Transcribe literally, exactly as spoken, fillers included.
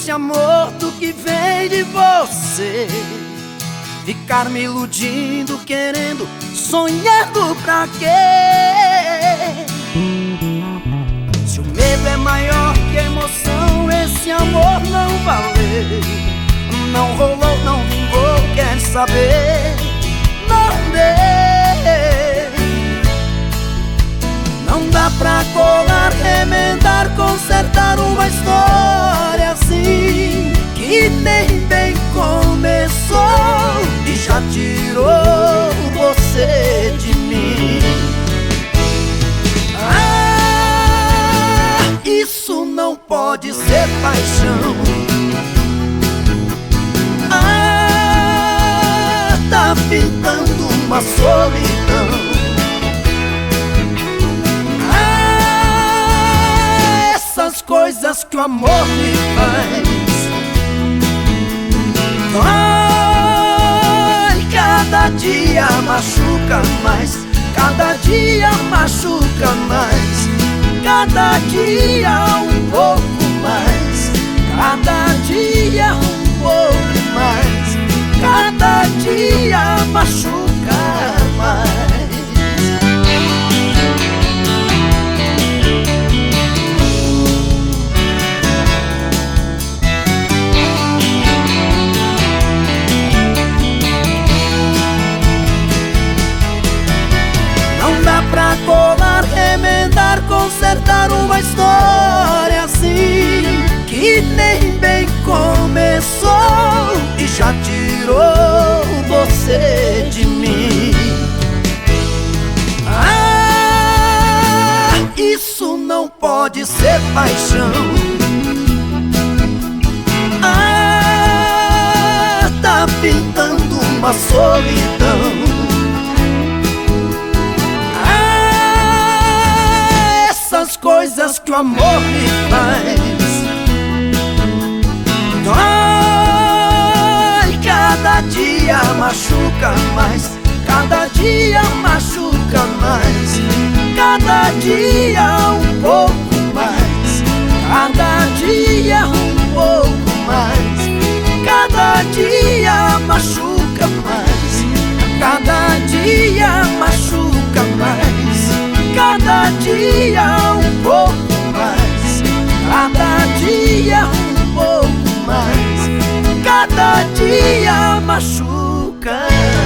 esse amor do que vem de você. Ficar me iludindo, querendo, sonhando pra quê? Se o medo é maior que a emoção, esse amor não valeu. Não rolou, não vingou, quer saber? Não deu. Não dá pra colar, remendar, consertar uma história assim que nem bem começou e já tirou você de mim. Ah, isso não pode ser paixão. Ah, tá pintando uma solidão. Ah, essas coisas que o amor me faz. Ai, cada dia machuca mais, cada dia machuca mais, cada dia um pouco mais, cada dia um pouco mais, cada dia machuca mais. Pra colar, remendar, consertar uma história assim que nem bem começou e já tirou você de mim. Ah, isso não pode ser paixão. Ah, tá pintando uma solidão. Coisas que o amor me faz. Ai, cada dia machuca mais, cada dia machuca mais, cada dia um pouco mais, cada dia um pouco mais, cada dia machuca mais, cada dia machuca mais, cada dia um pouco mais, cada dia um pouco mais, cada dia machuca.